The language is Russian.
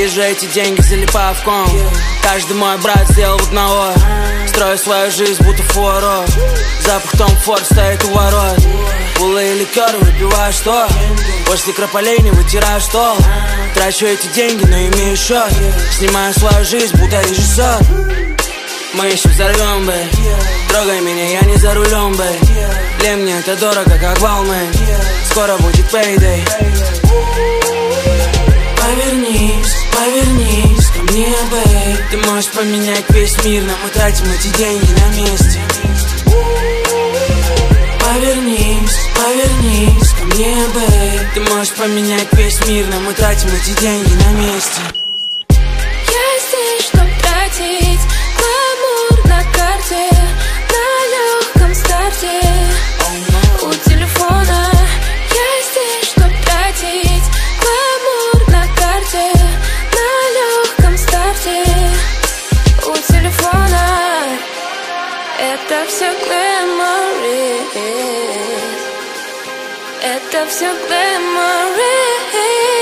Вижу эти деньги, залипаю в ком. Каждый мой брат сделал одного. Строю свою жизнь, будто фуаро. Запах Том Форд стоит у ворот. Пулы и ликеры выпиваю, что? После крополей не вытираю стол. Трачу эти деньги, но имею счет. Снимаю свою жизнь, будто режиссер. Мы еще взорвем, бэй. Трогай меня, я не за рулем, бэй. Для меня это дорого, как Балмэн. Скоро будет payday. Повернись, повернись ко мне, бэй. Ты можешь поменять весь мир, но мы тратим эти деньги на месте. Повернись, повернись ко мне, бэй. Ты можешь поменять весь мир, но мы тратим эти деньги на месте. Я здесь, чтоб тратить гламур на карте, на легком старте у телефона. Я здесь, чтоб тратить гламур на карте, на легком старте у телефона. Это все glamorous. Это все glamorous.